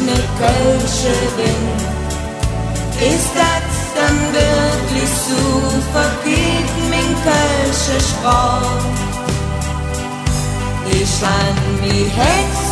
ne Kölsche bin. Ist das dann wirklich so verkehrt, mein Kölsche Sprach? Ich an mich Hex